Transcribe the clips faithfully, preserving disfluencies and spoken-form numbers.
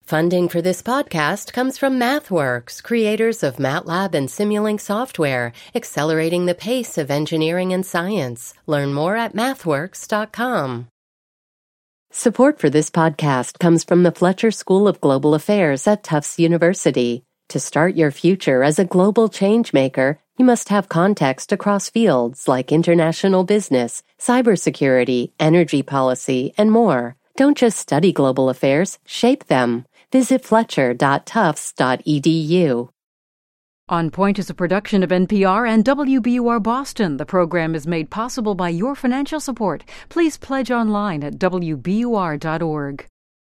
Funding for this podcast comes from MathWorks, creators of MATLAB and Simulink software, accelerating the pace of engineering and science. Learn more at mathworks dot com. Support for this podcast comes from the Fletcher School of Global Affairs at Tufts University. To start your future as a global changemaker, you must have context across fields like international business, cybersecurity, energy policy, and more. Don't just study global affairs, shape them. Visit fletcher dot tufts dot e d u. On Point is a production of N P R and W B U R Boston. The program is made possible by your financial support. Please pledge online at w b u r dot org.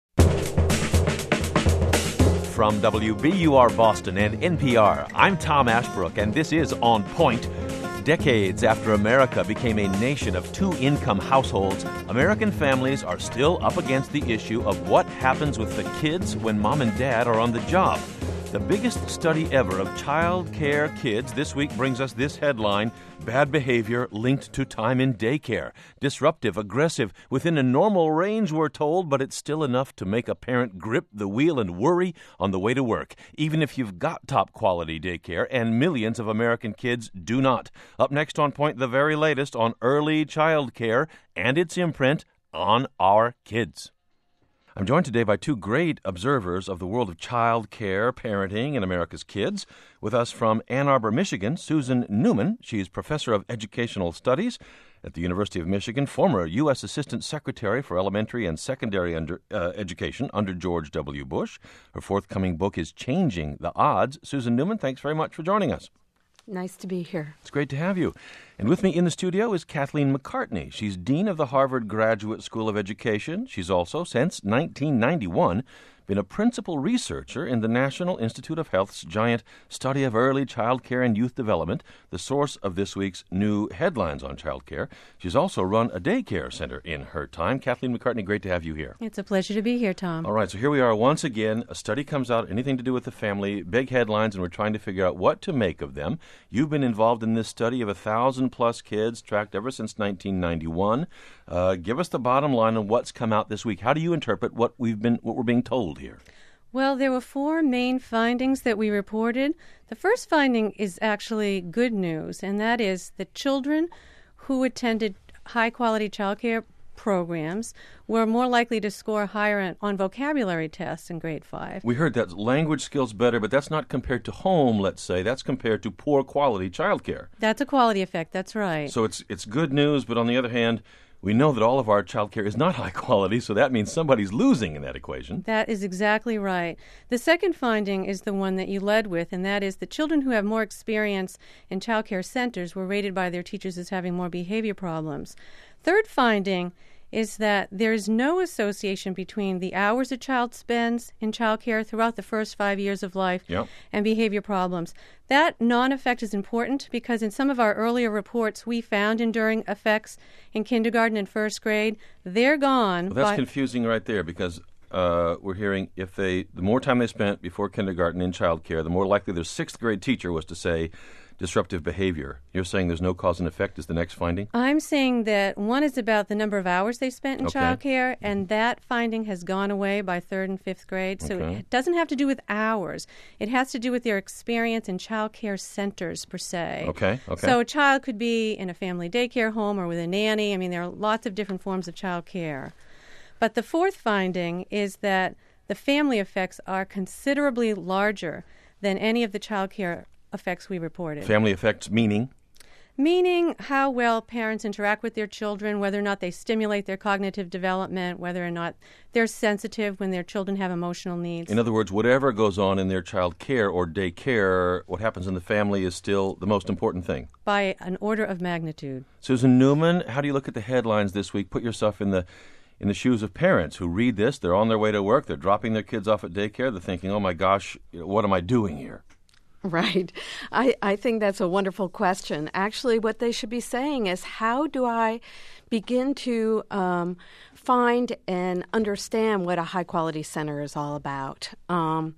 From W B U R Boston and N P R, I'm Tom Ashbrook, and this is On Point. Decades after America became a nation of two-income households, American families are still up against the issue of what happens with the kids when mom and dad are on the job. The biggest study ever of child care kids this week brings us this headline: bad behavior linked to time in daycare. Disruptive, aggressive, within a normal range, we're told, but it's still enough to make a parent grip the wheel and worry on the way to work, even if you've got top-quality daycare, and millions of American kids do not. Up next on Point, the very latest on early child care and its imprint on our kids. I'm joined today by two great observers of the world of child care, parenting, and America's kids. With us from Ann Arbor, Michigan, Susan Newman. She's professor of educational studies at the University of Michigan, former U S Assistant Secretary for Elementary and Secondary under, uh, Education under George W. Bush. Her forthcoming book is Changing the Odds. Susan Newman, thanks very much for joining us. Nice to be here. It's great to have you. And with me in the studio is Kathleen McCartney. She's Dean of the Harvard Graduate School of Education. She's also, since nineteen ninety-one, been a principal researcher in the National Institute of Health's giant study of early child care and youth development, the source of this week's new headlines on child care. She's also run a daycare center in her time. Kathleen McCartney, great to have you here. It's a pleasure to be here, Tom. All right, so here we are once again. A study comes out, anything to do with the family, big headlines, and we're trying to figure out what to make of them. You've been involved in this study of a thousand plus kids, tracked ever since nineteen ninety-one. Uh, give us the bottom line on what's come out this week. How do you interpret what we've been, what we're being told here? Well, there were four main findings that we reported. The first finding is actually good news, and that is that children who attended high-quality child care programs were more likely to score higher on vocabulary tests in grade five. We heard that language skills better, but that's not compared to home, let's say. That's compared to poor quality child care. That's a quality effect, that's right. So it's it's good news, but on the other hand, we know that all of our child care is not high quality, so that means somebody's losing in that equation. That is exactly right. The second finding is the one that you led with, and that is that children who have more experience in child care centers were rated by their teachers as having more behavior problems. Third finding is that there is no association between the hours a child spends in child care throughout the first five years of life yep. and behavior problems. That non-effect is important because in some of our earlier reports we found enduring effects in kindergarten and first grade. They're gone. Well, that's by- confusing right there because uh, we're hearing if they the more time they spent before kindergarten in child care, the more likely their sixth grade teacher was to say disruptive behavior. You're saying there's no cause and effect is the next finding? I'm saying that one is about the number of hours they spent in okay. child care, and that finding has gone away by third and fifth grade. So okay. it doesn't have to do with hours. It has to do with their experience in child care centers, per se. Okay, okay. So a child could be in a family daycare home or with a nanny. I mean, there are lots of different forms of child care. But the fourth finding is that the family effects are considerably larger than any of the child care effects we reported. Family effects meaning? Meaning how well parents interact with their children, whether or not they stimulate their cognitive development, whether or not they're sensitive when their children have emotional needs. In other words, whatever goes on in their child care or daycare, what happens in the family is still the most important thing. By an order of magnitude. Susan Newman, how do you look at the headlines this week? Put yourself in the in the shoes of parents who read this. They're on their way to work. They're dropping their kids off at daycare. They're thinking, oh, my gosh, what am I doing here? Right. I, I think that's a wonderful question. Actually, what they should be saying is, how do I begin to um, find and understand what a high-quality center is all about? Um,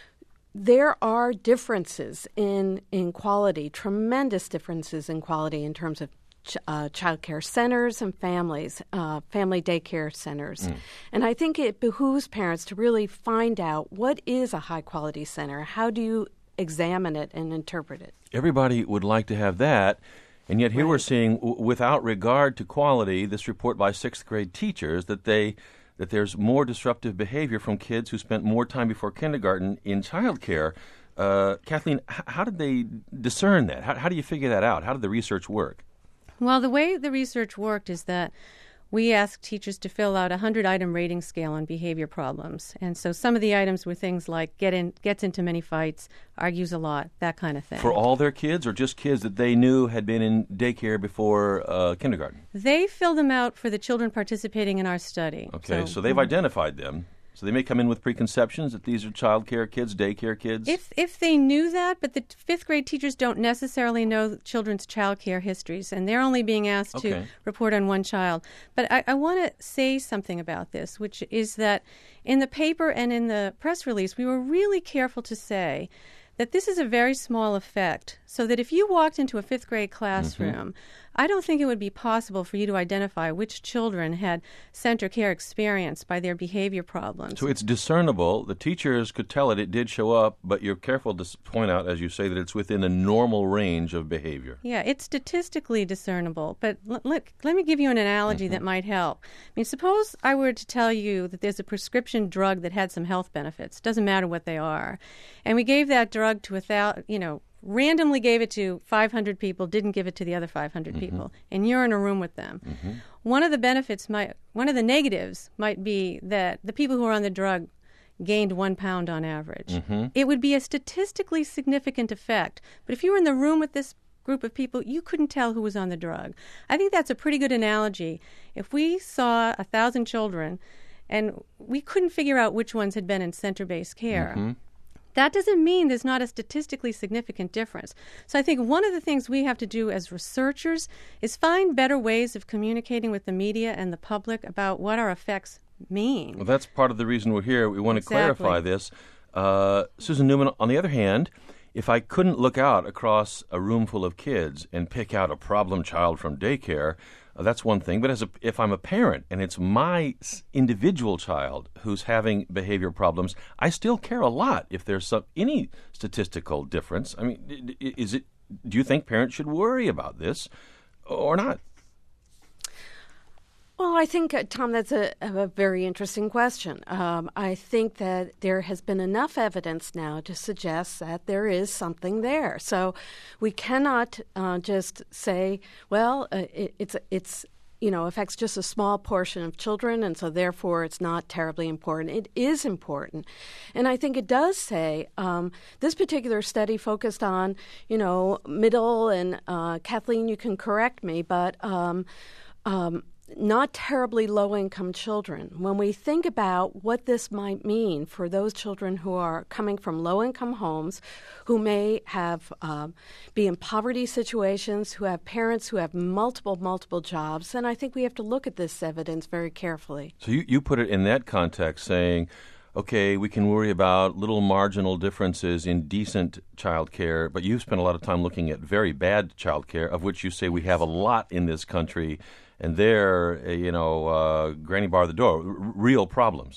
there are differences in, in quality, tremendous differences in quality in terms of ch- uh, child care centers and families, uh, family daycare centers. Mm. And I think it behooves parents to really find out what is a high-quality center. How do you examine it and interpret it? Everybody would like to have that. And yet here right. we're seeing, w- without regard to quality, this report by sixth grade teachers that they that there's more disruptive behavior from kids who spent more time before kindergarten in child care. Uh, Kathleen, h- how did they discern that? How, how do you figure that out? How did the research work? Well, the way the research worked is that we asked teachers to fill out a hundred-item rating scale on behavior problems. And so some of the items were things like get in, gets into many fights, argues a lot, that kind of thing. For all their kids, or just kids that they knew had been in daycare before uh, kindergarten? They filled them out for the children participating in our study. Okay, so, so they've mm-hmm. identified them. So they may come in with preconceptions that these are child care kids, daycare kids? If if they knew that, but the fifth grade teachers don't necessarily know children's child care histories, and they're only being asked okay. to report on one child. But I, I want to say something about this, which is that in the paper and in the press release, we were really careful to say that this is a very small effect, so that if you walked into a fifth grade classroom, mm-hmm. I don't think it would be possible for you to identify which children had center care experience by their behavior problems. So it's discernible. The teachers could tell it. It did show up, but you're careful to point out, as you say, that it's within a normal range of behavior. Yeah, it's statistically discernible. But l- look, let me give you an analogy mm-hmm. that might help. I mean, suppose I were to tell you that there's a prescription drug that had some health benefits. Doesn't matter what they are. And we gave that drug to a thousand, you know, randomly gave it to five hundred people, didn't give it to the other five hundred mm-hmm. people, and you're in a room with them. Mm-hmm. One of the benefits might, one of the negatives might be that the people who are on the drug gained one pound on average. Mm-hmm. It would be a statistically significant effect. But if you were in the room with this group of people, you couldn't tell who was on the drug. I think that's a pretty good analogy. If we saw a thousand children and we couldn't figure out which ones had been in center-based care, mm-hmm. that doesn't mean there's not a statistically significant difference. So I think one of the things we have to do as researchers is find better ways of communicating with the media and the public about what our effects mean. Well, that's part of the reason we're here. We want to exactly. clarify this. Uh, Susan Newman, on the other hand, if I couldn't look out across a room full of kids and pick out a problem child from daycare, Uh, that's one thing. But as a, if I'm a parent and it's my individual child who's having behavior problems, I still care a lot if there's some, any statistical difference. I mean, is it? Do you think parents should worry about this or not? Well, I think, uh, Tom, that's a, a very interesting question. Um, I think that there has been enough evidence now to suggest that there is something there. So we cannot uh, just say, well, uh, it, it's it's you know affects just a small portion of children, and so therefore it's not terribly important. It is important, and I think it does say um, this particular study focused on you know middle and uh, Kathleen, you can correct me, but. Um, um, not terribly low-income children. When we think about what this might mean for those children who are coming from low-income homes, who may have um, be in poverty situations, who have parents who have multiple, multiple jobs, then I think we have to look at this evidence very carefully. So you, you put it in that context, saying, okay, we can worry about little marginal differences in decent child care, but you've spent a lot of time looking at very bad child care, of which you say we have a lot in this country. And they're, you know, uh, granny bar the door, r- real problems.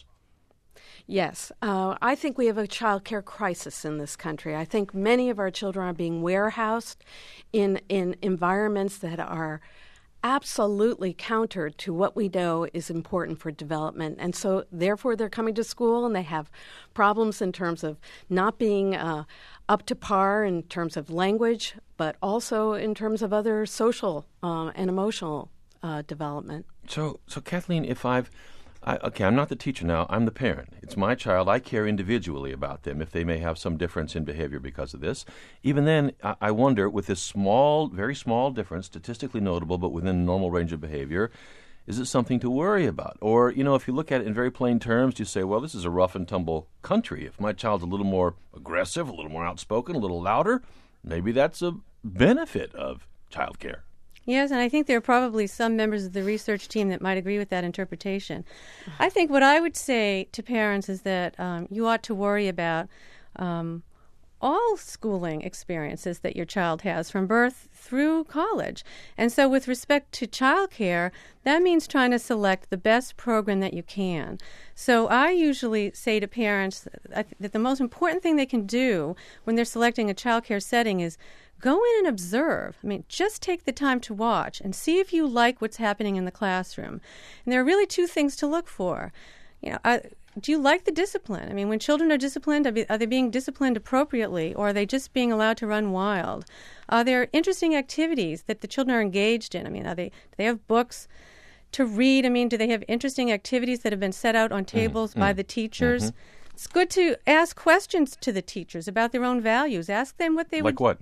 Yes. Uh, I think we have a child care crisis in this country. I think many of our children are being warehoused in, in environments that are absolutely counter to what we know is important for development. And so, therefore, they're coming to school and they have problems in terms of not being uh, up to par in terms of language, but also in terms of other social uh, and emotional Uh, development. So, so Kathleen, if I've, I, okay, I'm not the teacher now, I'm the parent. It's my child. I care individually about them if they may have some difference in behavior because of this. Even then, I, I wonder, with this small, very small difference, statistically notable, but within the normal range of behavior, is it something to worry about? Or, you know, if you look at it in very plain terms, you say, well, this is a rough and tumble country. If my child's a little more aggressive, a little more outspoken, a little louder, maybe that's a benefit of child care. Yes, and I think there are probably some members of the research team that might agree with that interpretation. I think what I would say to parents is that um, you ought to worry about um, all schooling experiences that your child has from birth through college. And so with respect to childcare, that means trying to select the best program that you can. So I usually say to parents that the most important thing they can do when they're selecting a childcare setting is go in and observe. I mean, just take the time to watch and see if you like what's happening in the classroom. And there are really two things to look for. You know, I, do you like the discipline? I mean, when children are disciplined, are they being disciplined appropriately, or are they just being allowed to run wild? Are there interesting activities that the children are engaged in? I mean, are they, do they have books to read? I mean, do they have interesting activities that have been set out on tables mm-hmm. by the teachers? Mm-hmm. It's good to ask questions to the teachers about their own values. Ask them what they like would what?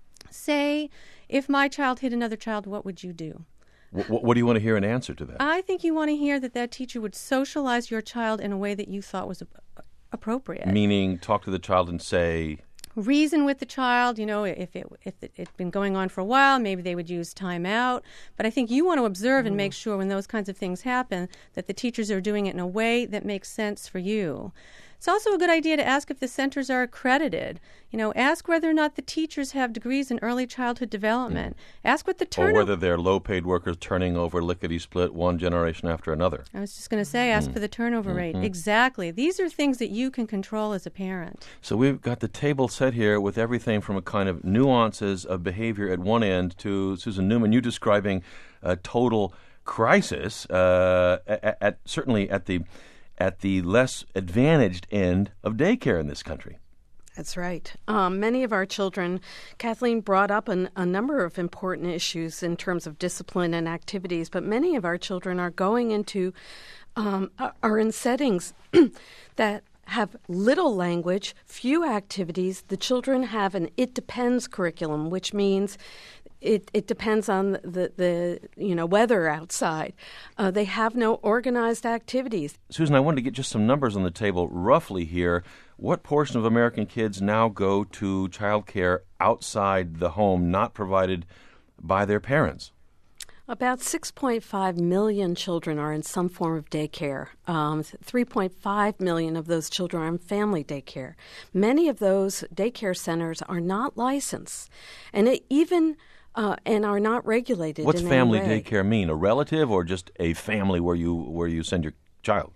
Say, if my child hit another child, what would you do? What, what do you want to hear an answer to that? I think you want to hear that that teacher would socialize your child in a way that you thought was appropriate. Meaning talk to the child and say... Reason with the child, you know, if it if it, it's been going on for a while, maybe they would use time out. But I think you want to observe mm. and make sure when those kinds of things happen that the teachers are doing it in a way that makes sense for you. It's also a good idea to ask if the centers are accredited. You know, ask whether or not the teachers have degrees in early childhood development. Mm. Ask what the turnover... Or whether they're low-paid workers turning over lickety-split one generation after another. I was just going to say, ask mm. for the turnover mm-hmm. rate. Exactly. These are things that you can control as a parent. So we've got the table set here with everything from a kind of nuances of behavior at one end to, Susan Newman, you describing a total crisis, uh, at, at certainly at the... at the less advantaged end of daycare in this country. That's right. Um, many of our children, Kathleen brought up an, a number of important issues in terms of discipline and activities, but many of our children are going into, um, are in settings that have little language, few activities. The children have an it depends curriculum, which means It, it depends on the, the you know weather outside. Uh, they have no organized activities. Susan, I wanted to get just some numbers on the table roughly here. What portion of American kids now go to child care outside the home, not provided by their parents? About six point five million children are in some form of daycare. Um, three point five million of those children are in family daycare. Many of those daycare centers are not licensed, and it even... Uh, and are not regulated. What's in family any way. daycare mean? A relative or just a family where you where you send your child?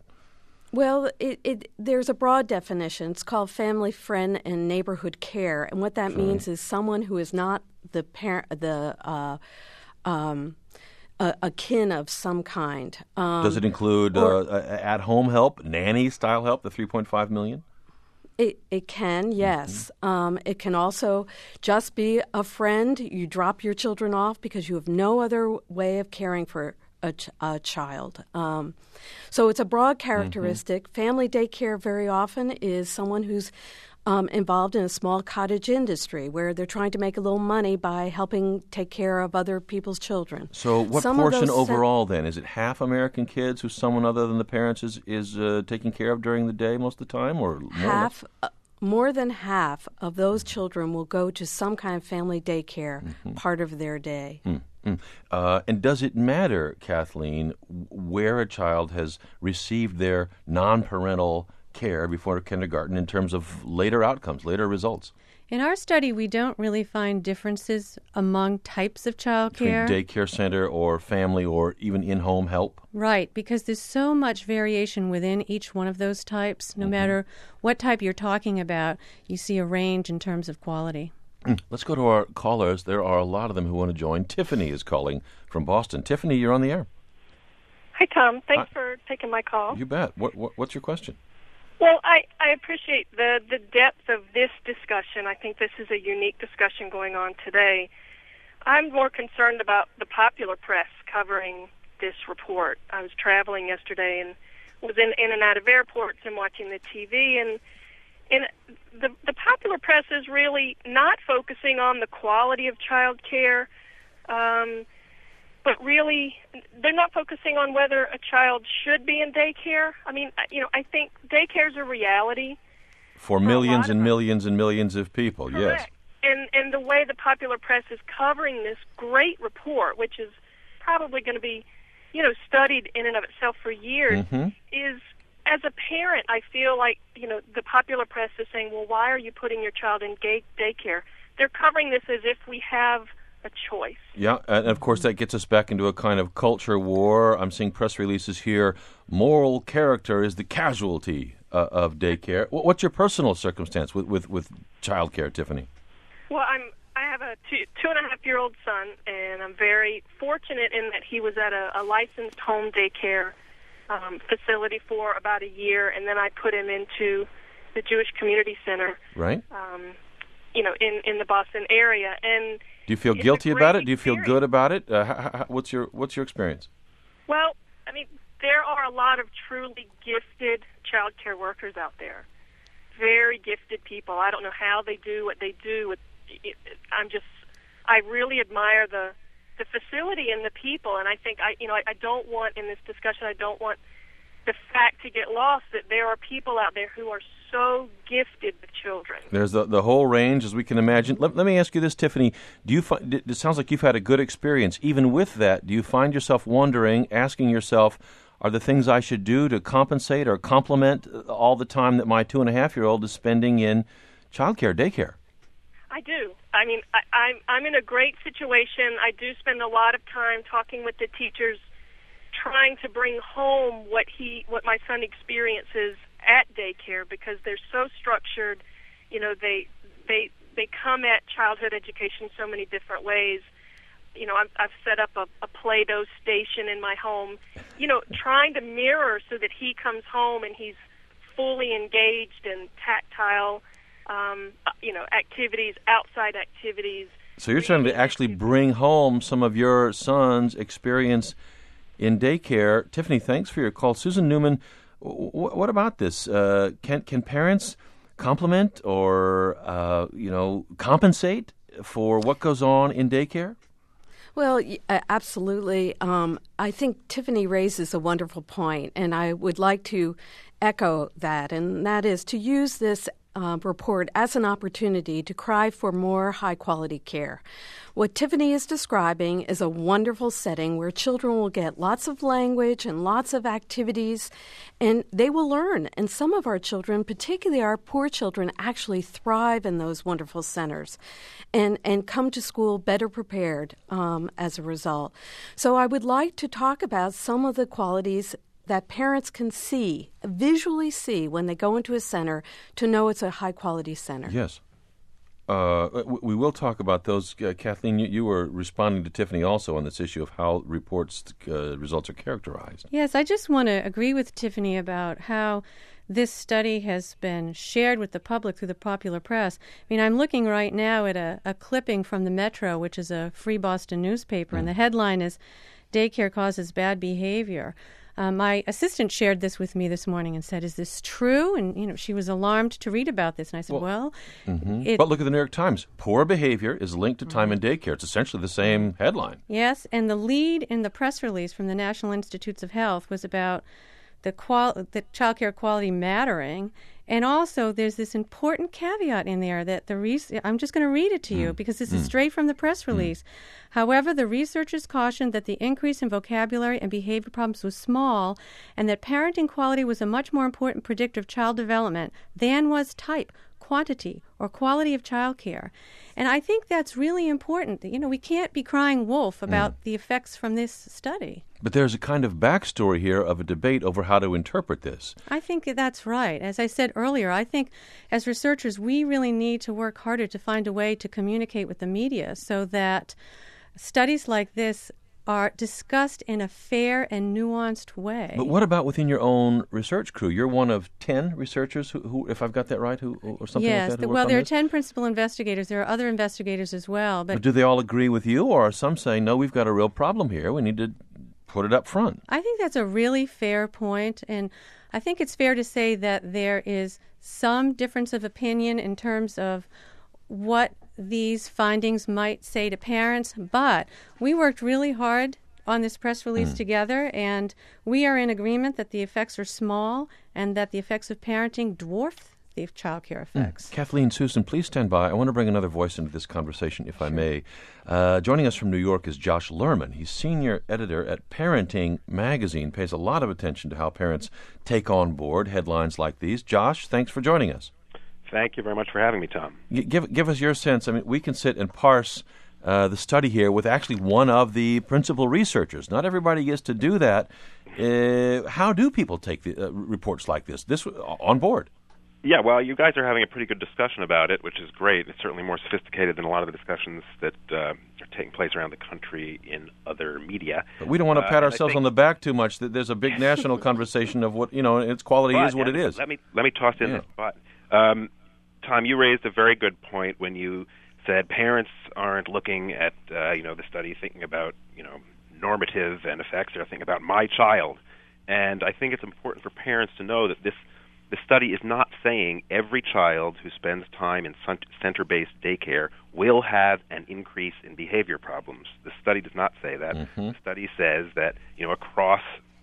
Well, it, it, there's a broad definition. It's called family, friend, and neighborhood care, and what that sure. means is someone who is not the parent, the uh, um, a, a kin of some kind. Um, Does it include or, uh, at-home help, nanny-style help? The three point five million. It it can, yes. Mm-hmm. Um, it can also just be a friend. You drop your children off because you have no other way of caring for a, ch- a child. Um, so it's a broad characteristic. Mm-hmm. Family daycare very often is someone who's um, involved in a small cottage industry where they're trying to make a little money by helping take care of other people's children. So what Some portion overall then? Is it half American kids who someone other than the parents is, is uh, taking care of during the day most of the time? Or more half, uh, more than half of those children will go to some kind of family daycare mm-hmm. part of their day. Mm-hmm. Uh, and does it matter, Kathleen, where a child has received their non-parental care before kindergarten in terms of later outcomes, later results? In our study, we don't really find differences among types of child care. Between daycare center or family or even in-home help? Right, because there's so much variation within each one of those types. No mm-hmm. matter what type you're talking about, you see a range in terms of quality. Let's go to our callers. There are a lot of them who want to join. Tiffany is calling from Boston. Tiffany, you're on the air. Hi, Tom. Thanks Hi. for taking my call. You bet. What, what What's your question? Well, I, I appreciate the, the depth of this discussion. I think this is a unique discussion going on today. I'm more concerned about the popular press covering this report. I was traveling yesterday and was in, in and out of airports and watching the T V, and and the, the popular press is really not focusing on the quality of child care, um, but really they're not focusing on whether a child should be in daycare. I mean, you know, I think daycare is a reality. For millions and millions and millions of people, Correct. Yes. And, and the way the popular press is covering this great report, which is probably going to be, you know, studied in and of itself for years, mm-hmm. is as a parent, I feel like, you know, the popular press is saying, well, why are you putting your child in gay daycare? They're covering this as if we have a choice. Yeah, and of course that gets us back into a kind of culture war. I'm seeing press releases here. Moral character is the casualty uh, of daycare. What's your personal circumstance with, with, with child care, Tiffany? Well, I'm I have a two, two and a half year old son, and I'm very fortunate in that he was at a, a licensed home daycare um, facility for about a year, and then I put him into the Jewish Community Center. Right. Um, you know, in, in the Boston area. And do you feel guilty about it? Do you feel good about it? Uh, how, how, what's your what's your experience? Well, I mean, there are a lot of truly gifted child care workers out there. Very gifted people. I don't know how they do what they do. With, it, I'm just, I really admire the the facility and the people. And I think I, you know, I, I don't want in this discussion. I don't want the fact to get lost that there are people out there who are so gifted with children. There's the the whole range, as we can imagine. Let, let me ask you this, Tiffany. Do you find, it sounds like you've had a good experience. Even with that, do you find yourself wondering, asking yourself, are there things I should do to compensate or complement all the time that my two and a half year old is spending in childcare, daycare? I do. I mean, I, I'm I'm in a great situation. I do spend a lot of time talking with the teachers, trying to bring home what he what my son experiences at daycare, because they're so structured. You know, they they they come at childhood education so many different ways. You know, I've, I've set up a, a Play-Doh station in my home, you know, trying to mirror so that he comes home and he's fully engaged in tactile, um, you know, activities, outside activities. So you're trying to actually bring home some of your son's experience in daycare. Tiffany, thanks for your call. Susan Newman, w- what about this? Uh, can can parents complement or, uh, you know, compensate for what goes on in daycare? Well, absolutely. Um, I think Tiffany raises a wonderful point, and I would like to echo that, and that is to use this uh, report as an opportunity to cry for more high-quality care. What Tiffany is describing is a wonderful setting where children will get lots of language and lots of activities, and they will learn. And some of our children, particularly our poor children, actually thrive in those wonderful centers and, and come to school better prepared um, as a result. So I would like to talk about some of the qualities that parents can see, visually see when they go into a center to know it's a high-quality center. Yes. Uh, we will talk about those. Uh, Kathleen, you, you were responding to Tiffany also on this issue of how reports uh, results are characterized. Yes, I just want to agree with Tiffany about how this study has been shared with the public through the popular press. I mean, I'm looking right now at a, a clipping from the Metro, which is a free Boston newspaper, mm. and the headline is, "Daycare Causes Bad Behavior." Uh, my assistant shared this with me this morning and said, "Is this true?" And, you know, she was alarmed to read about this. And I said, well, well mm-hmm. it, but look at the New York Times. Poor behavior is linked to time in daycare. It's essentially the same headline. Yes, and the lead in the press release from the National Institutes of Health was about the qual- the child care quality mattering. And also, there's this important caveat in there that the re- I'm just going to read it to mm. you because this mm. is straight from the press release. Mm. However, the researchers cautioned that the increase in vocabulary and behavior problems was small and that parenting quality was a much more important predictor of child development than was type, quantity, or quality of child care. And I think that's really important. You know, we can't be crying wolf about mm. the effects from this study. But there's a kind of backstory here of a debate over how to interpret this. I think that's right. As I said earlier, I think as researchers, we really need to work harder to find a way to communicate with the media so that studies like this are discussed in a fair and nuanced way. But what about within your own research crew? You're one of ten researchers who, who if I've got that right, who or something yes, like that? Yes, well, there are ten principal investigators. There are other investigators as well. But, but do they all agree with you, or are some saying, no, we've got a real problem here, we need to put it up front? I think that's a really fair point, and I think it's fair to say that there is some difference of opinion in terms of what these findings might say to parents, but we worked really hard on this press release mm. together, and we are in agreement that the effects are small and that the effects of parenting dwarf the child care effects. Mm. Kathleen, Susan, please stand by. I want to bring another voice into this conversation, if I may. Uh, joining us from New York is Josh Lerman. He's senior editor at Parenting Magazine, pays a lot of attention to how parents take on board headlines like these. Josh, thanks for joining us. Thank you very much for having me, Tom. G- give, give us your sense. I mean, we can sit and parse uh, the study here with actually one of the principal researchers. Not everybody gets to do that. Uh, how do people take the uh, reports like this, this on board? Yeah, well, you guys are having a pretty good discussion about it, which is great. It's certainly more sophisticated than a lot of the discussions that uh, are taking place around the country in other media. But we don't want to uh, pat ourselves think... on the back too much. There's a big national conversation of what, you know, its quality but, is what it is. Let me let me toss in yeah. this but. Um, Tom, you raised a very good point when you said parents aren't looking at, uh, you know, the study thinking about, you know, normative and effects. They're thinking about my child. And I think it's important for parents to know that this the study is not saying every child who spends time in center-based daycare will have an increase in behavior problems. The study does not say that. Mm-hmm. The study says that, you know, across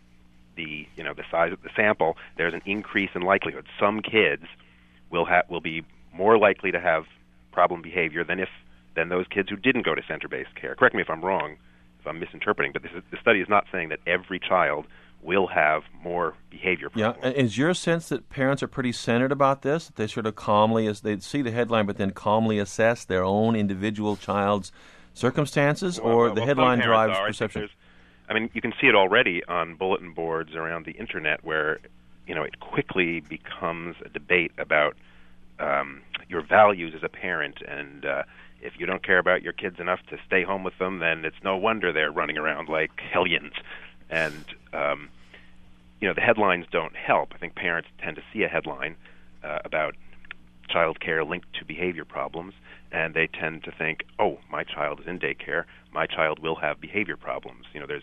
the, you know, the size of the sample, there's an increase in likelihood. Some kids will have will be more likely to have problem behavior than if than those kids who didn't go to center-based care. Correct me if I'm wrong, if I'm misinterpreting, but this is, the study is not saying that every child will have more behavior problems. Yeah, is your sense that parents are pretty centered about this? That they sort of calmly, as they see the headline, but then calmly assess their own individual child's circumstances, well, or well, the well, headline drives are. perception? I, I mean, you can see it already on bulletin boards around the internet, where you know it quickly becomes a debate about um, your values as a parent, and uh, if you don't care about your kids enough to stay home with them, then it's no wonder they're running around like hellions. And um, you know, the headlines don't help. I think parents tend to see a headline uh, about child care linked to behavior problems, and they tend to think, "Oh, my child is in daycare. My child will have behavior problems." You know, there's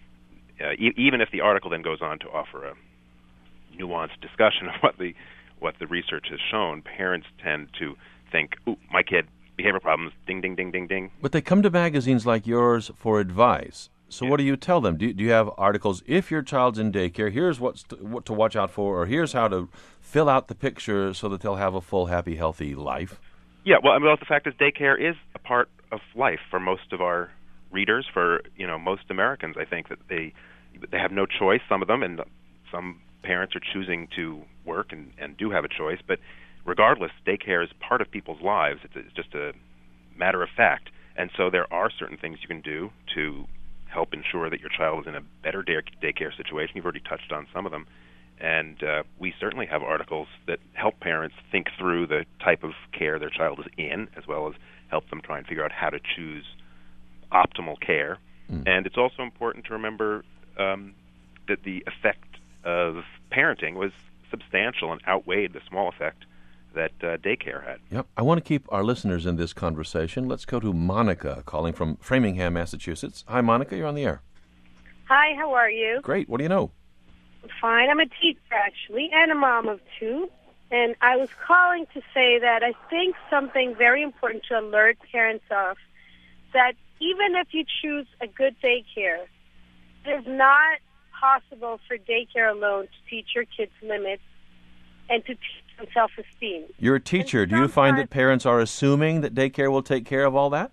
uh, e- even if the article then goes on to offer a nuanced discussion of what the what the research has shown, parents tend to think, "Ooh, my kid behavior problems. Ding, ding, ding, ding, ding." But they come to magazines like yours for advice. So Yeah. what do you tell them? Do you, do you have articles, if your child's in daycare, here's what's to, what to watch out for, or here's how to fill out the picture so that they'll have a full, happy, healthy life? Yeah, well, I mean, well, the fact is daycare is a part of life for most of our readers, for, you know, most Americans. I think that they they have no choice, some of them, and some parents are choosing to work and, and do have a choice. But regardless, daycare is part of people's lives. It's, it's just a matter of fact. And so there are certain things you can do to help ensure that your child is in a better day- daycare situation. You've already touched on some of them. And uh, we certainly have articles that help parents think through the type of care their child is in, as well as help them try and figure out how to choose optimal care. Mm. And it's also important to remember um, that the effect of parenting was substantial and outweighed the small effect that uh, daycare had. Yep. I want to keep our listeners in this conversation. Let's go to Monica, calling from Framingham, Massachusetts. Hi, Monica. You're on the air. Hi, how are you? Great. What do you know? Fine. I'm a teacher, actually, and a mom of two. And I was calling to say that I think something very important to alert parents of, that even if you choose a good daycare, it is not possible for daycare alone to teach your kids limits and to teach them self-esteem. You're a teacher. Do you find that parents are assuming that daycare will take care of all that?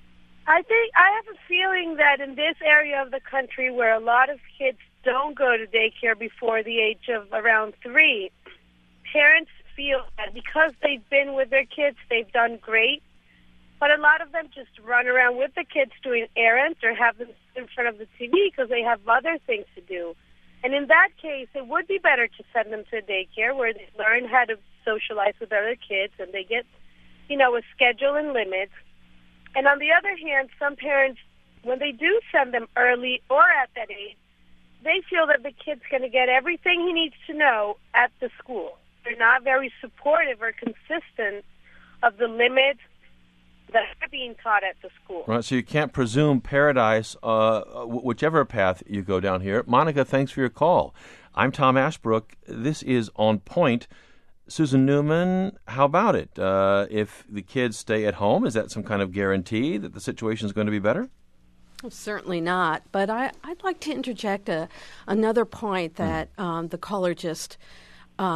I think I have a feeling that in this area of the country where a lot of kids don't go to daycare before the age of around three, parents feel that because they've been with their kids, they've done great. But a lot of them just run around with the kids doing errands or have them sit in front of the T V because they have other things to do. And in that case, it would be better to send them to a daycare where they learn how to socialize with other kids and they get, you know, a schedule and limits. And on the other hand, some parents, when they do send them early or at that age, they feel that the kid's going to get everything he needs to know at the school. They're not very supportive or consistent of the limits that are being taught at the school. Right, so you can't presume paradise, uh, whichever path you go down here. Monica, thanks for your call. I'm Tom Ashbrook. This is On Point. Susan Newman, how about it? Uh, if the kids stay at home, is that some kind of guarantee that the situation is going to be better? Well, certainly not. But I, I'd like to interject a, another point that mm. um, the caller just um,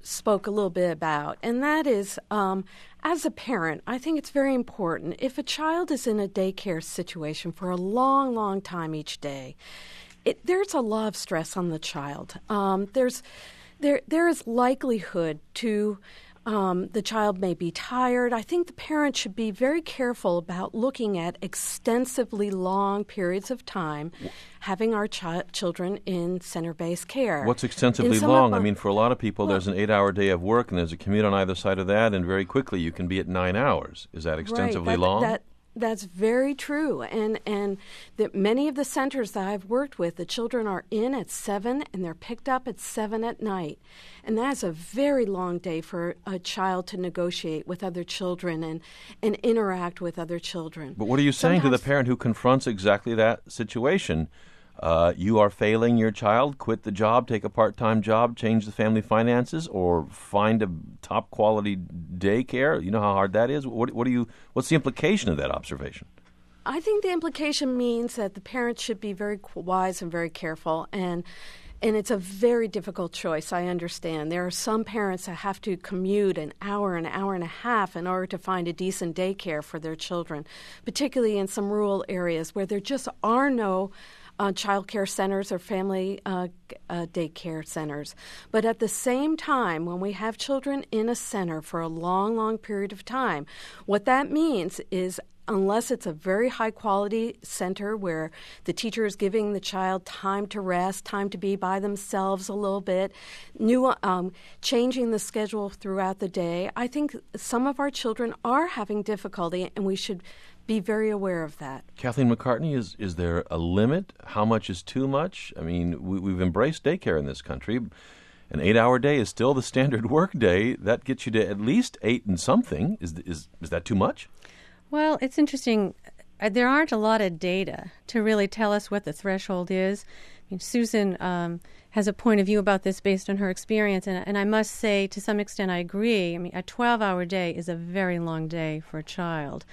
spoke a little bit about, and that is, um, as a parent, I think it's very important. If a child is in a daycare situation for a long, long time each day, it, there's a lot of stress on the child. Um, there's there there is likelihood to Um, the child may be tired. I think the parent should be very careful about looking at extensively long periods of time having our chi- children in center-based care. What's extensively long? I mean, for a lot of people, well, there's an eight-hour day of work, and there's a commute on either side of that, and very quickly you can be at nine hours. Is that extensively right, that, long? That, That's very true, and and that many of the centers that I've worked with, the children are in at seven and they're picked up at seven at night, and that's a very long day for a child to negotiate with other children and and interact with other children. But what are you saying Sometimes, to the parent who confronts exactly that situation? Uh, you are failing your child, quit the job, take a part-time job, change the family finances, or find a top-quality daycare? You know how hard that is? What, what do you? What's the implication of that observation? I think the implication means that the parents should be very wise and very careful, and and it's a very difficult choice, I understand. There are some parents that have to commute an hour, an hour and a half in order to find a decent daycare for their children, particularly in some rural areas where there just are no Uh, child care centers or family uh, uh, daycare centers. But at the same time, when we have children in a center for a long, long period of time, what that means is unless it's a very high-quality center where the teacher is giving the child time to rest, time to be by themselves a little bit, new um, changing the schedule throughout the day, I think some of our children are having difficulty, and we should be very aware of that. Kathleen McCartney, is is there a limit? How much is too much? I mean, we, we've embraced daycare in this country. An eight-hour day is still the standard work day. That gets you to at least eight and something. Is is is that too much? Well, it's interesting. There aren't a lot of data to really tell us what the threshold is. I mean, Susan um, has a point of view about this based on her experience, and, and I must say, to some extent, I agree. I mean, a twelve-hour day is a very long day for a child.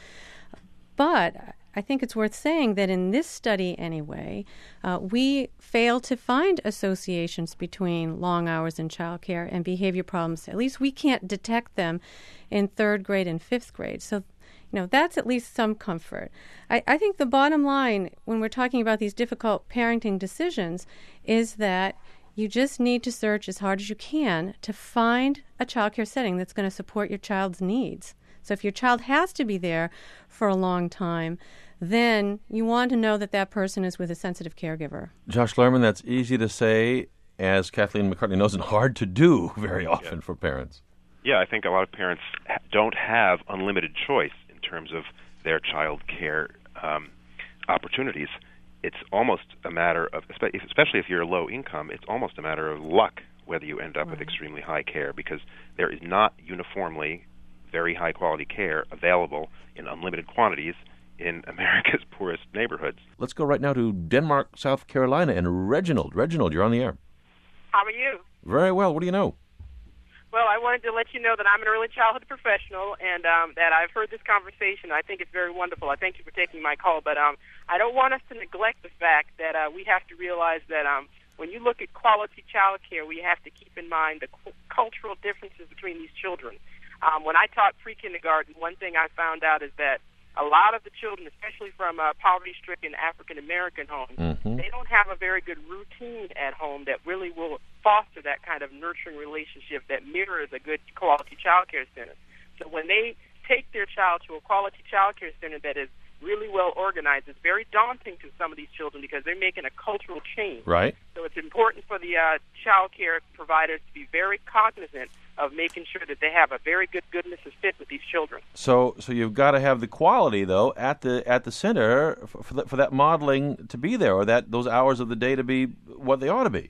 But I think it's worth saying that in this study anyway, uh, we fail to find associations between long hours in childcare and behavior problems. At least we can't detect them in third grade and fifth grade. So, you know, that's at least some comfort. I, I think the bottom line when we're talking about these difficult parenting decisions is that you just need to search as hard as you can to find a childcare setting that's going to support your child's needs. So if your child has to be there for a long time, then you want to know that that person is with a sensitive caregiver. Josh Lerman, that's easy to say, as Kathleen McCartney knows, and hard to do very often yeah. for parents. Yeah, I think a lot of parents don't have unlimited choice in terms of their child care um, opportunities. It's almost a matter of, especially if you're low income, it's almost a matter of luck whether you end up right. with extremely high care, because there is not uniformly very high-quality care available in unlimited quantities in America's poorest neighborhoods. Let's go right now to Denmark, South Carolina, and Reginald. Reginald, you're on the air. How are you? Very well. What do you know? Well, I wanted to let you know that I'm an early childhood professional and um, that I've heard this conversation. I think it's very wonderful. I thank you for taking my call, but um, I don't want us to neglect the fact that uh, we have to realize that um, when you look at quality child care, we have to keep in mind the cu- cultural differences between these children. Um, when I taught pre-kindergarten, one thing I found out is that a lot of the children, especially from uh, poverty-stricken African-American homes, mm-hmm. they don't have a very good routine at home that really will foster that kind of nurturing relationship that mirrors a good quality child care center. So when they take their child to a quality child care center that is really well organized, it's very daunting to some of these children because they're making a cultural change. Right. So it's important for the uh, child care providers to be very cognizant of making sure that they have a very good goodness and fit with these children. So, so you've got to have the quality, though, at the at the center for, for, that, for that modeling to be there, or that those hours of the day to be what they ought to be.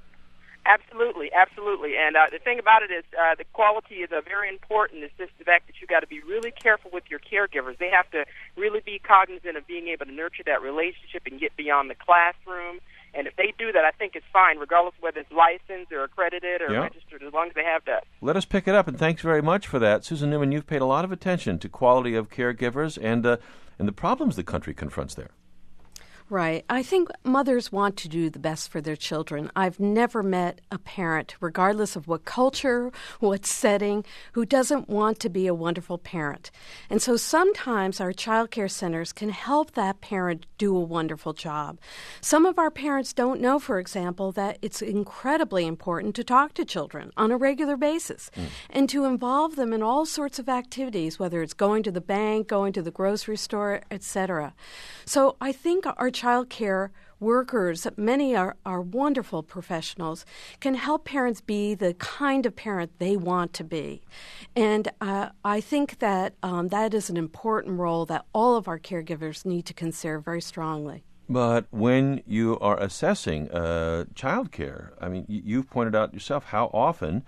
Absolutely, absolutely. And uh, the thing about it is uh, the quality is uh, very important. It's just the fact that you've got to be really careful with your caregivers. They have to really be cognizant of being able to nurture that relationship and get beyond the classroom. And if they do that, I think it's fine, regardless of whether it's licensed or accredited or yeah. registered, as long as they have that. Let us pick it up, and thanks very much for that. Susan Newman, you've paid a lot of attention to quality of caregivers and uh, and the problems the country confronts there. Right. I think mothers want to do the best for their children. I've never met a parent, regardless of what culture, what setting, who doesn't want to be a wonderful parent. And so sometimes our child care centers can help that parent do a wonderful job. Some of our parents don't know, for example, that it's incredibly important to talk to children on a regular basis mm. and to involve them in all sorts of activities, whether it's going to the bank, going to the grocery store, et cetera. So I think our child care workers, many are, are wonderful professionals, can help parents be the kind of parent they want to be. And uh, I think that um, that is an important role that all of our caregivers need to consider very strongly. But when you are assessing uh, child care, I mean, you've pointed out yourself how often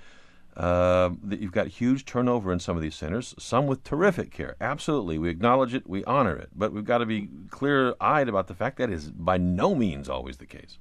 Uh, that you've got huge turnover in some of these centers, some with terrific care. Absolutely. We acknowledge it. We honor it. But we've got to be clear-eyed about the fact that is by no means always the case.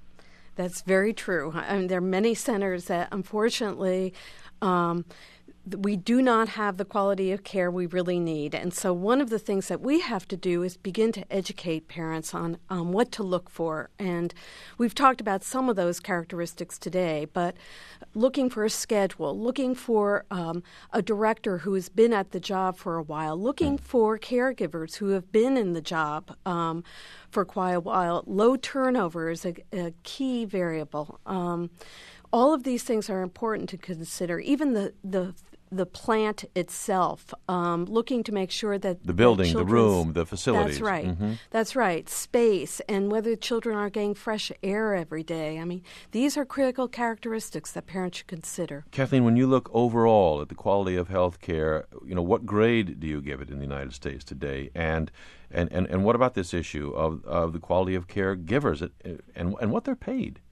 That's very true. I mean, there are many centers that, unfortunately, um, we do not have the quality of care we really need. And so one of the things that we have to do is begin to educate parents on um, what to look for. And we've talked about some of those characteristics today, but looking for a schedule, looking for um, a director who has been at the job for a while, looking for caregivers who have been in the job um, for quite a while. Low turnover is a, a key variable. Um, all of these things are important to consider. Even the the the plant itself, um, looking to make sure that the building, the, the room, the facilities. That's right. Mm-hmm. That's right. Space and whether children are getting fresh air every day. I mean, these are critical characteristics that parents should consider. Kathleen, when you look overall at the quality of health care, you know, what grade do you give it in the United States today? And and, and, and what about this issue of, of the quality of care givers and, and what they're paid?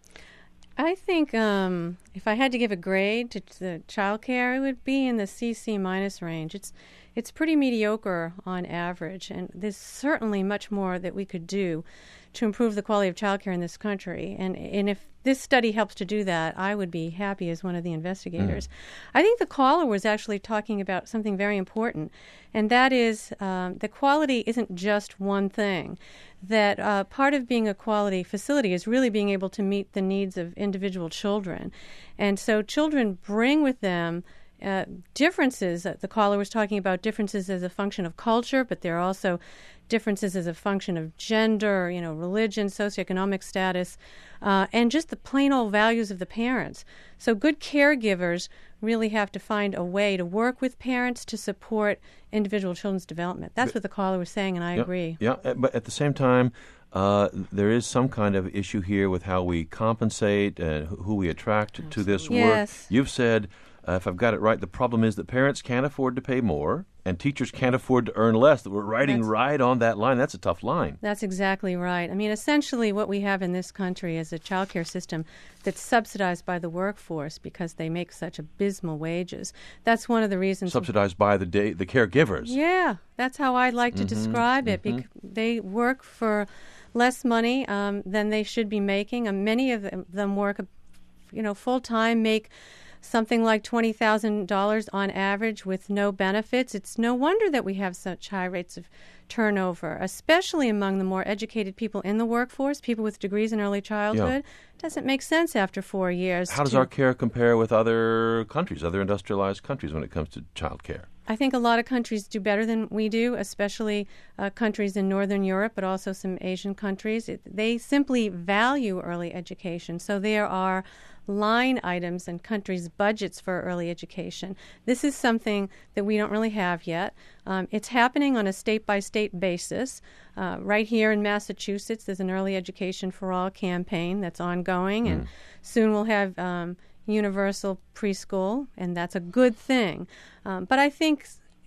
I think um, if I had to give a grade to, to the child care, it would be in the C C minus range. It's it's pretty mediocre on average, and there's certainly much more that we could do to improve the quality of child care in this country. And and if this study helps to do that, I would be happy as one of the investigators. Mm. I think the caller was actually talking about something very important, and that is um, the quality isn't just one thing. That uh, part of being a quality facility is really being able to meet the needs of individual children. And so children bring with them uh, differences. The caller was talking about differences as a function of culture, but there are also differences as a function of gender, you know, religion, socioeconomic status, uh, and just the plain old values of the parents. So good caregivers really have to find a way to work with parents to support individual children's development. That's what the caller was saying, and I yeah, agree. Yeah, but at the same time, uh, there is some kind of issue here with how we compensate and who we attract Absolutely. to this work. Yes. You've said, uh, if I've got it right, the problem is that parents can't afford to pay more and teachers can't afford to earn less. That we're riding That's, right on that line. That's a tough line. That's exactly right. I mean, essentially what we have in this country is a child care system that's subsidized by the workforce because they make such abysmal wages. That's one of the reasons. Subsidized by the day, the caregivers. Yeah, that's how I'd like to mm-hmm, describe it. Mm-hmm. Bec- they work for less money um, than they should be making. And many of them work, you know, full-time, make something like twenty thousand dollars on average with no benefits. It's no wonder that we have such high rates of turnover, especially among the more educated people in the workforce, people with degrees in early childhood. Yeah. Doesn't make sense after four years. How does to, our care compare with other countries, other industrialized countries when it comes to child care? I think a lot of countries do better than we do, especially uh, countries in Northern Europe, but also some Asian countries. It, they simply value early education. So there are line items in countries' budgets for early education. This is something that we don't really have yet. Um, it's happening on a state-by-state basis. Uh, right here in Massachusetts, there's an Early Education for All campaign that's ongoing, mm. and soon we'll have um, universal preschool, and that's a good thing. Um, but I think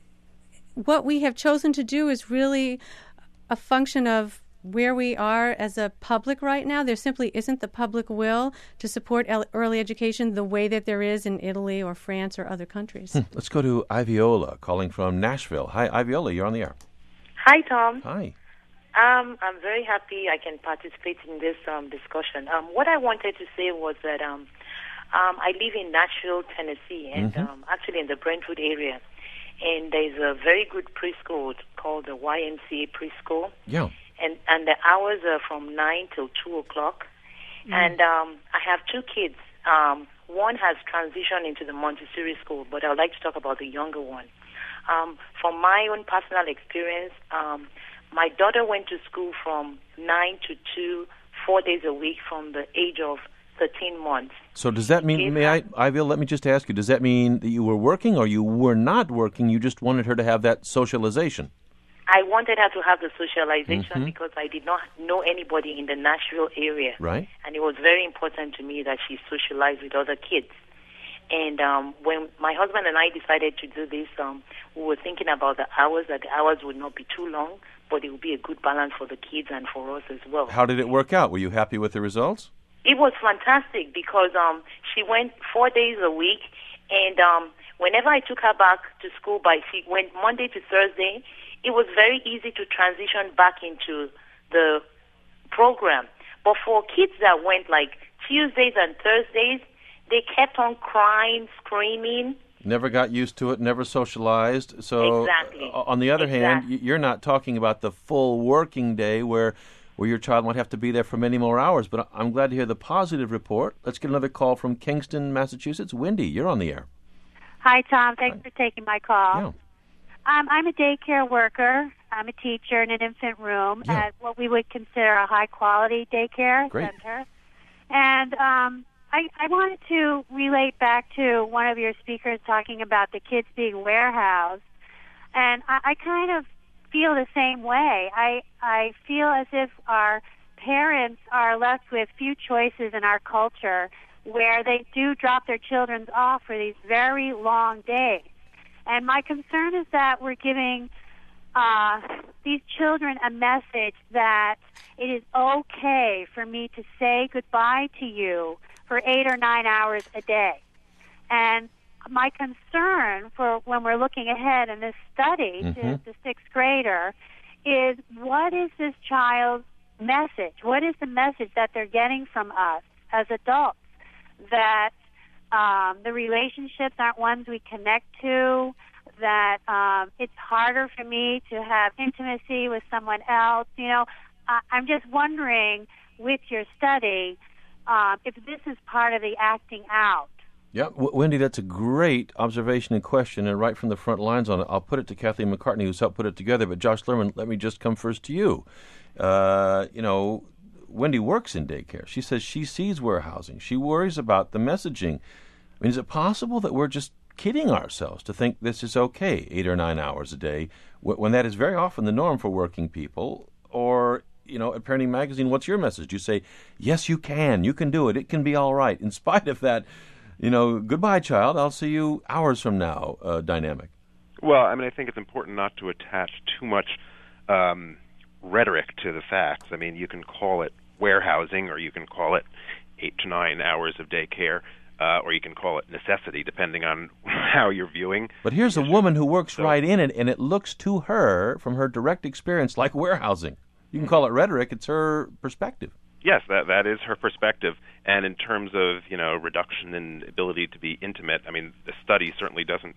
what we have chosen to do is really a function of where we are as a public right now. There simply isn't the public will to support el- early education the way that there is in Italy or France or other countries. Hmm. Let's go to Iviola, calling from Nashville. Hi, Iviola, you're on the air. Hi, Tom. Hi. Um, I'm very happy I can participate in this um, discussion. Um, what I wanted to say was that um, um, I live in Nashville, Tennessee, and mm-hmm. um, actually in the Brentwood area. And there's a very good preschool called the Y M C A preschool. Yeah. and and the hours are from nine till two o'clock. Mm. And um, I have two kids. Um, one has transitioned into the Montessori school, but I would like to talk about the younger one. Um, from my own personal experience, um, my daughter went to school from nine to two, four days a week from the age of thirteen months. So does that mean, may I, Ivy, let me just ask you, does that mean that you were working or you were not working, you just wanted her to have that socialization? I wanted her to have the socialization mm-hmm. because I did not know anybody in the Nashville area. Right. And it was very important to me that she socialized with other kids. And um, when my husband and I decided to do this, um, we were thinking about the hours, that the hours would not be too long, but it would be a good balance for the kids and for us as well. How did it work out? Were you happy with the results? It was fantastic because um, she went four days a week, and um, whenever I took her back to school, by she went Monday to Thursday, it was very easy to transition back into the program. But for kids that went like Tuesdays and Thursdays, they kept on crying, screaming. Never got used to it, never socialized. So exactly. on the other exactly. hand, you're not talking about the full working day where where your child might have to be there for many more hours. But I'm glad to hear the positive report. Let's get another call from Kingston, Massachusetts. Wendy, you're on the air. Hi, Tom. Thanks Hi. for taking my call. Yeah. Um, I'm a daycare worker. I'm a teacher in an infant room Yeah. at what we would consider a high-quality daycare Great. center. And um, I, I wanted to relate back to one of your speakers talking about the kids being warehoused. And I, I kind of feel the same way. I, I feel as if our parents are left with few choices in our culture where they do drop their children off for these very long days. And my concern is that we're giving uh, these children a message that it is okay for me to say goodbye to you for eight or nine hours a day. And my concern for when we're looking ahead in this study mm-hmm. to the sixth grader is, what is this child's message? What is the message that they're getting from us as adults? That um, the relationships aren't ones we connect to, that um, it's harder for me to have intimacy with someone else. You know, I, I'm just wondering, with your study, um, if this is part of the acting out. Yeah, w- Wendy, that's a great observation and question, and right from the front lines on it. I'll put it to Kathleen McCartney, who's helped put it together. But Josh Lerman, let me just come first to you. Uh, you know, Wendy works in daycare. She says she sees warehousing. She worries about the messaging. I mean, is it possible that we're just kidding ourselves to think this is okay, eight or nine hours a day, when that is very often the norm for working people? Or, you know, at Parenting Magazine, what's your message? Do you say, yes, you can, you can do it, it can be all right, in spite of that, you know, goodbye, child, I'll see you hours from now uh, dynamic? Well, I mean, I think it's important not to attach too much um, rhetoric to the facts. I mean, you can call it warehousing, or you can call it eight to nine hours of daycare, uh, or you can call it necessity, depending on how you're viewing. But here's a woman who works so, right in it, and it looks to her, from her direct experience, like warehousing. You can call it rhetoric. It's her perspective. Yes, that that is her perspective. And in terms of, you know, reduction in ability to be intimate, I mean, the study certainly doesn't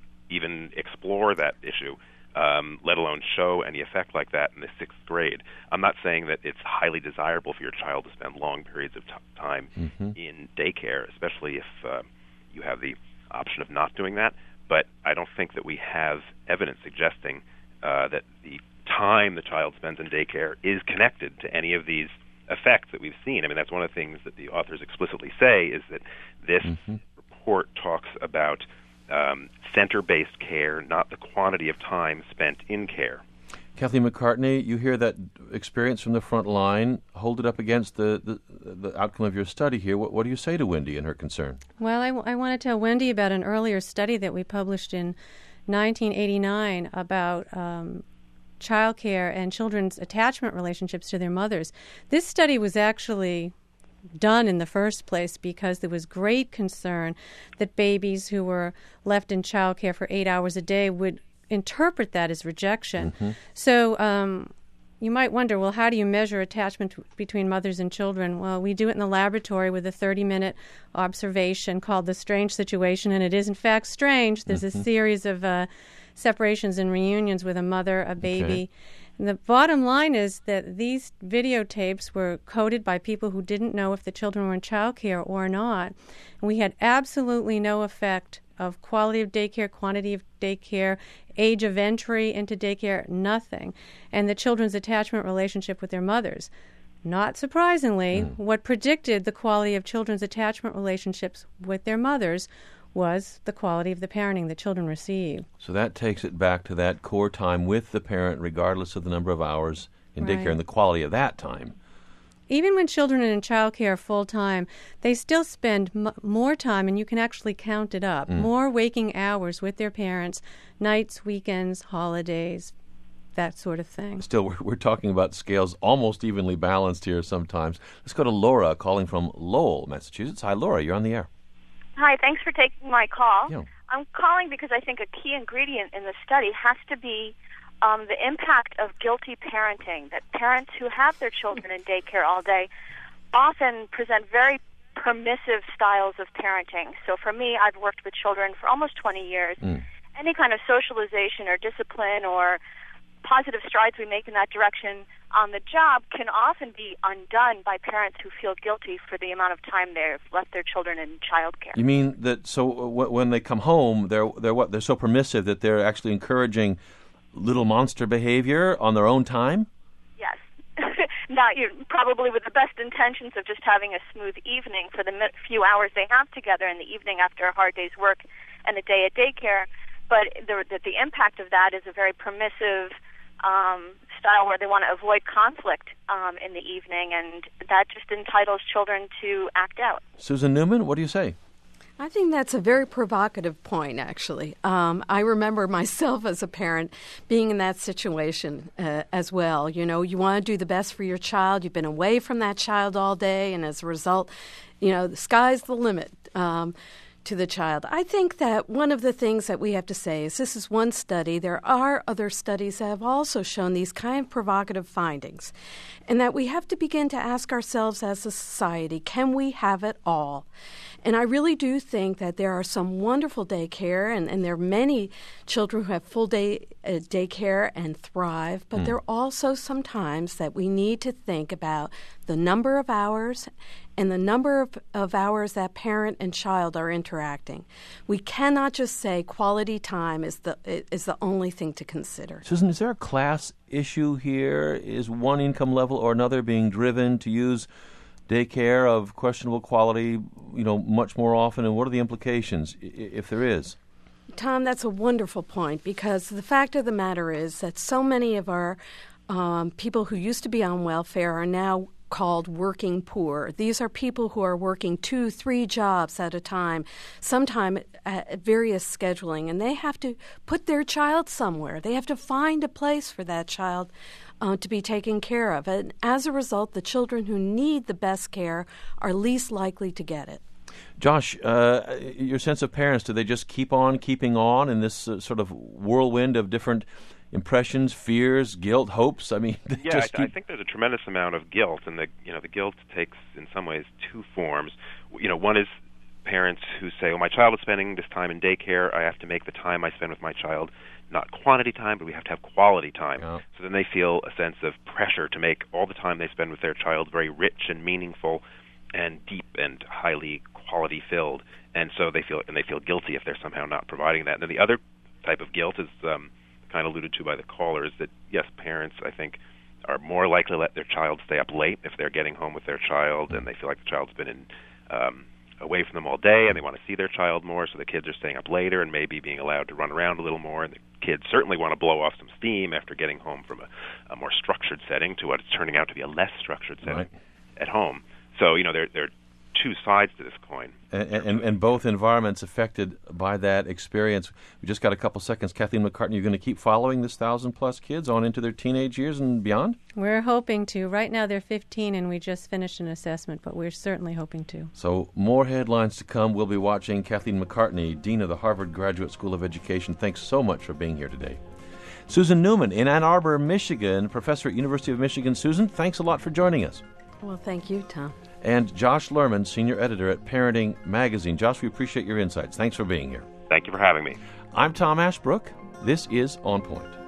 even explore that issue, um, let alone show any effect like that in the sixth grade. I'm not saying that it's highly desirable for your child to spend long periods of t- time mm-hmm. in daycare, especially if uh, you have the option of not doing that. But I don't think that we have evidence suggesting uh, that the time the child spends in daycare is connected to any of these effects that we've seen. I mean, that's one of the things that the authors explicitly say, is that this mm-hmm. report talks about um, center-based care, not the quantity of time spent in care. Kathleen McCartney, you hear that experience from the front line. Hold it up against the, the, the outcome of your study here. What, what do you say to Wendy and her concern? Well, I, I want to tell Wendy about an earlier study that we published in nineteen eighty-nine about um, child care and children's attachment relationships to their mothers. This study was actually done in the first place because there was great concern that babies who were left in child care for eight hours a day would interpret that as rejection. Mm-hmm. So um, you might wonder, well, how do you measure attachment t- between mothers and children? Well, we do it in the laboratory with a thirty-minute observation called the strange situation, and it is, in fact, strange. There's mm-hmm. a series of uh, separations and reunions with a mother, a baby, And the bottom line is that these videotapes were coded by people who didn't know if the children were in child care or not. And we had absolutely no effect of quality of daycare, quantity of daycare, age of entry into daycare, nothing. And the children's attachment relationship with their mothers. Not surprisingly, mm. what predicted the quality of children's attachment relationships with their mothers was the quality of the parenting the children receive. So that takes it back to that core time with the parent, regardless of the number of hours in Right. daycare and the quality of that time. Even when children are in child care full-time, they still spend m- more time, and you can actually count it up, Mm. more waking hours with their parents, nights, weekends, holidays, that sort of thing. Still, we're, we're talking about scales almost evenly balanced here sometimes. Let's go to Laura, calling from Lowell, Massachusetts. Hi, Laura. You're on the air. Hi, thanks for taking my call. Yeah. I'm calling because I think a key ingredient in the study has to be um, the impact of guilty parenting, that parents who have their children in daycare all day often present very permissive styles of parenting. So for me, I've worked with children for almost twenty years. Mm. Any kind of socialization or discipline or positive strides we make in that direction on the job can often be undone by parents who feel guilty for the amount of time they've left their children in childcare. You mean that so w- when they come home, they're they're what they're so permissive that they're actually encouraging little monster behavior on their own time? Yes. Not you, probably with the best intentions of just having a smooth evening for the mi- few hours they have together in the evening after a hard day's work and a day at daycare. But the, the, the impact of that is a very permissive um, style where they want to avoid conflict um, in the evening, and that just entitles children to act out. Susan Newman, what do you say? I think that's a very provocative point, actually. Um, I remember myself as a parent being in that situation uh, as well. You know, you want to do the best for your child. You've been away from that child all day, and as a result, you know, the sky's the limit um, to the child. I think that one of the things that we have to say is this is one study. There are other studies that have also shown these kind of provocative findings, and that we have to begin to ask ourselves as a society, can we have it all? And I really do think that there are some wonderful daycare, and, and there are many children who have full day uh, daycare and thrive, but mm. there are also some times that we need to think about the number of hours and the number of, of hours that parent and child are interacting. We cannot just say quality time is the is the only thing to consider. Susan, is there a class issue here? Is one income level or another being driven to use daycare of questionable quality, you know, much more often, and what are the implications, if there is? Tom, that's a wonderful point, because the fact of the matter is that so many of our um, people who used to be on welfare are now called working poor. These are people who are working two, three jobs at a time, sometimes at various scheduling, and they have to put their child somewhere. They have to find a place for that child Uh, to be taken care of. And as a result, the children who need the best care are least likely to get it. Josh, uh, your sense of parents, do they just keep on keeping on in this uh, sort of whirlwind of different impressions, fears, guilt, hopes? I mean, they yeah, just I, keep... I think there's a tremendous amount of guilt, and the you know the guilt takes in some ways two forms. You know, one is parents who say, "Oh, my child is spending this time in daycare. I have to make the time I spend with my child not quantity time, but we have to have quality time." Yeah. So then they feel a sense of pressure to make all the time they spend with their child very rich and meaningful and deep and highly quality filled. And so they feel and they feel guilty if they're somehow not providing that. And then the other type of guilt is um, kind of alluded to by the caller, is that, yes, parents, I think, are more likely to let their child stay up late if they're getting home with their child and they feel like the child's been in um, away from them all day, and they want to see their child more, so the kids are staying up later and maybe being allowed to run around a little more, and the kids certainly want to blow off some steam after getting home from a, a more structured setting to what is turning out to be a less structured setting right. at home. So, you know, there, there are two sides to this coin. And, and, and both environments affected by that experience. We just got a couple seconds. Kathleen McCartney, you're going to keep following this thousand-plus kids on into their teenage years and beyond? We're hoping to. Right now they're fifteen, and we just finished an assessment, but we're certainly hoping to. So more headlines to come. We'll be watching. Kathleen McCartney, Dean of the Harvard Graduate School of Education, thanks so much for being here today. Susan Newman in Ann Arbor, Michigan, professor at University of Michigan. Susan, thanks a lot for joining us. Well, thank you, Tom. And Josh Lerman, senior editor at Parenting Magazine. Josh, we appreciate your insights. Thanks for being here. Thank you for having me. I'm Tom Ashbrook. This is On Point.